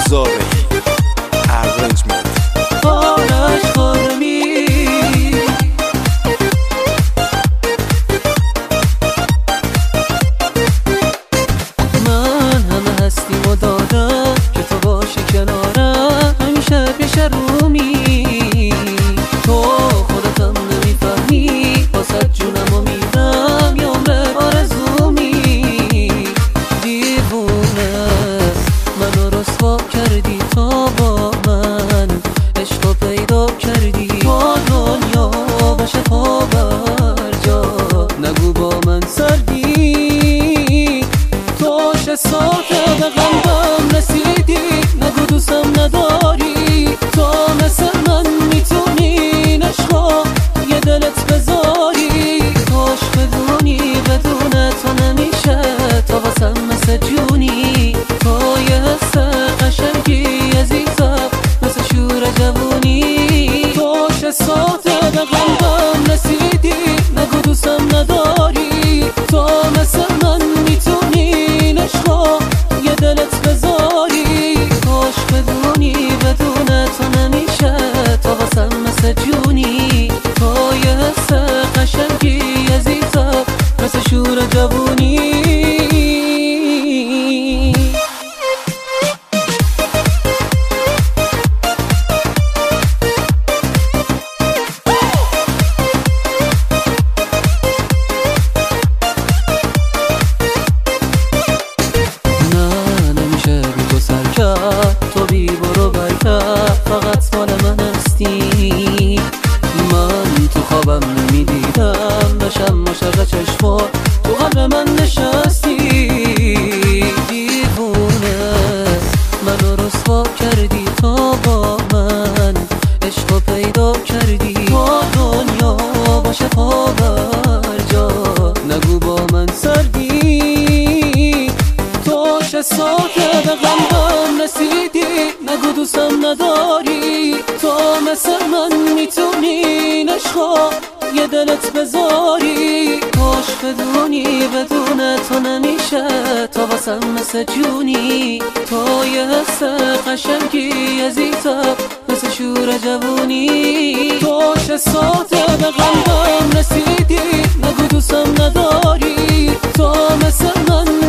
زارعی ارنجمنت آرش خرمی من همه هستیم و دادم که تو باشی کنارم همیشه پیش رومی تو خودتم نمیفهمی واسه جونم و میدم یا عمر آرزومی دیوونه منو رسوا کردی تا با من عشق پیدا کردی با دنیا باشه پا بر جا نگو با من سردی تو ساته به قلبم رسیدی نگو دوستم نداری تو مثل من میتونی نشقا یه دلت بذاری کاش بدونی بدون تو نمیشه تو واسم مثل جونی تو یه حس قشنگی عزیزم مثل شور جوونی تو ساته به قلبم رسیدی نگو دوستم نداری تو مثل من میتونی نشقا یه دلت بذاری کاش بدونی بدون تو نمیشه تو واسم مثل جونی تو یه حس قشنگی عزیزم مثل شور جوونی تو بی برو برگرد فقط مال من هستی من تو خوابم نمیدیدم بشم عاشق چشمات تو قلب من نشستی دیوونه منو رسوا کردی تا با من عشق پیدا کردی با دنیا باشه پا بر جا نگو با من سردی تو ساته به قلبم رسیدی نگو دوستم نداری تو مثل من میتونی نشقا یه دلت بذاری کاش بدونی بدون تو نمیشه تو واسم مثل جونی تو یه حس قشنگی عزیزم مثل شور جوونی تو ساته به قلبم رسیدی نگو دوستم نداری تو مثل من